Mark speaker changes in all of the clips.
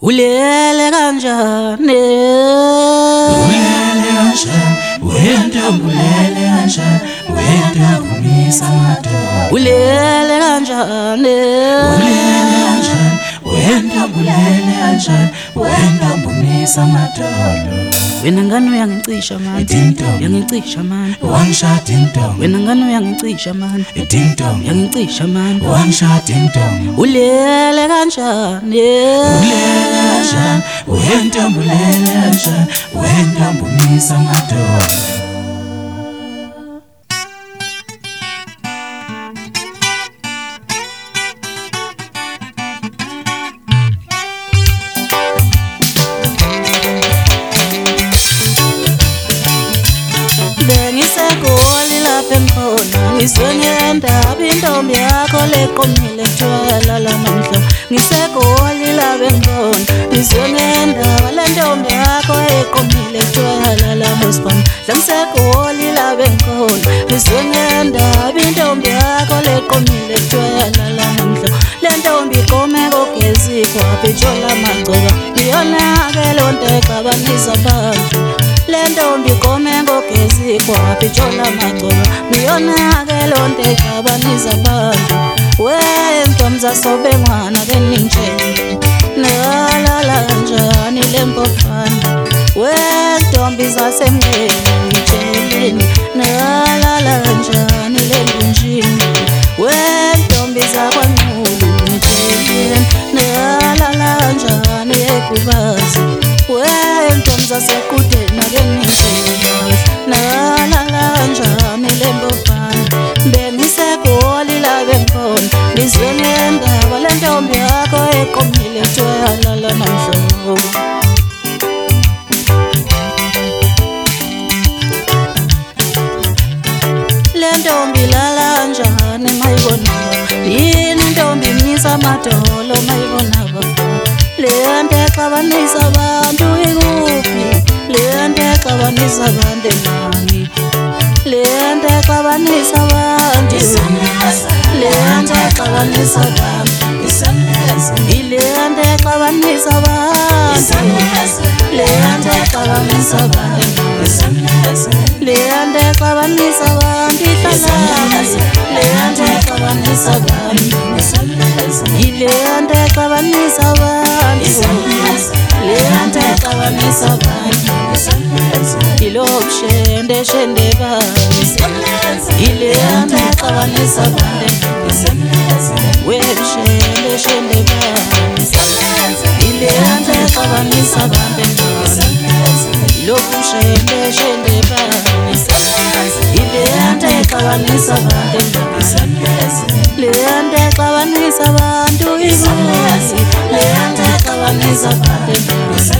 Speaker 1: Ulele kanjani
Speaker 2: ulele kanjani wentombi ulele kanjani wentombi umisa amadoda
Speaker 1: ulele kanjani
Speaker 2: ulele kanjani wentombi ulele kanjani wentombi umisa amadoda
Speaker 1: wena ngane uyangicisha mani
Speaker 2: Ding dong.
Speaker 1: uyangicisha mani
Speaker 2: one shot ding dong
Speaker 1: wena ngane uyangicisha mani
Speaker 2: ding dong
Speaker 1: uyangicisha mani
Speaker 2: one shot ding dong
Speaker 1: ulele kanjani
Speaker 2: ulele kanjani wentombi ulele kanjani wentombi umisa amadoda
Speaker 1: Bengisegoli lapha emkhona ngisengenda intombi yakho leqomile twala lamandla ngisegoli lapha emkhona ngisengenda lentombi yakho eqomile twala lamospan ngisegoli lapha emkhona ngisengenda intombi yakho leqomile twala lamandla lentombi qome kogezi kwapi jola magcoba iyona ke lonto exabanisa abantu lentombi qome ngogezi kwapi jola magcoba iyona ke lonto exabanisa abantu wentombi zasobengwana ke ninjeni nalala kanjani lempofana wentombi zasemngeni njeleni nalala kanjani lembunjini wentombi zakwaNqulu njeleni nalala kanjani ekubazi wentombi zasequdeni ake ninjeni nalala kanjani lempofana bengisegoli lapha emkhona ngizwe ngendaba lentombi yakho eqomile twala namhlobo lentombi lala njani mayibonaba yini ntombi imisa amadolo mayibonaba lento exabanisa abantu ikuphi lento exabanisa abantu emani lento exabanisa abantu lento exabanisa abantu ilento exabanisa abantu lento exabanisa abantu lento exabanisa abantu ihlalakazi lento exabanisa abantu ilento exabanisa abantu lento exabanisa abantu ilokshende shende bani ilento exabanisa abantu webshende shende bani ilento exabanisa abantu lokushende shende bani ilento exabanisa abantu lento exabanisa abantu ibuzi lento exabanisa abantu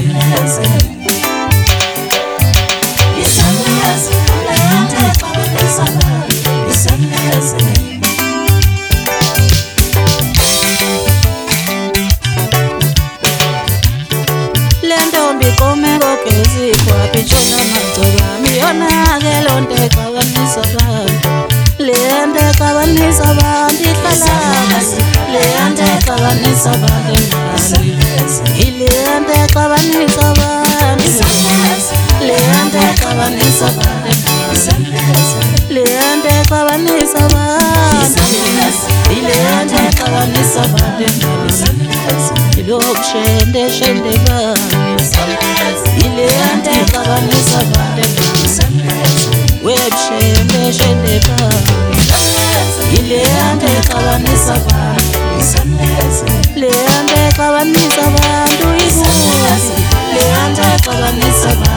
Speaker 1: lentombi qome ngogezi kwapi jola magcoba iyona ke lonto exabanisa abantu lento exabanisa abantu ihlalakazi lento exabanisa abantu ilento exabanisa abantu lento exabanisa abantu lento exabanisa abantu ilento exabanisa abantu ilokshende shende bani ilento exabanisa abantu webshende shende bani ilento exabanisa abantu lento exabanisa abantu ibuzi lento exabanisa abantu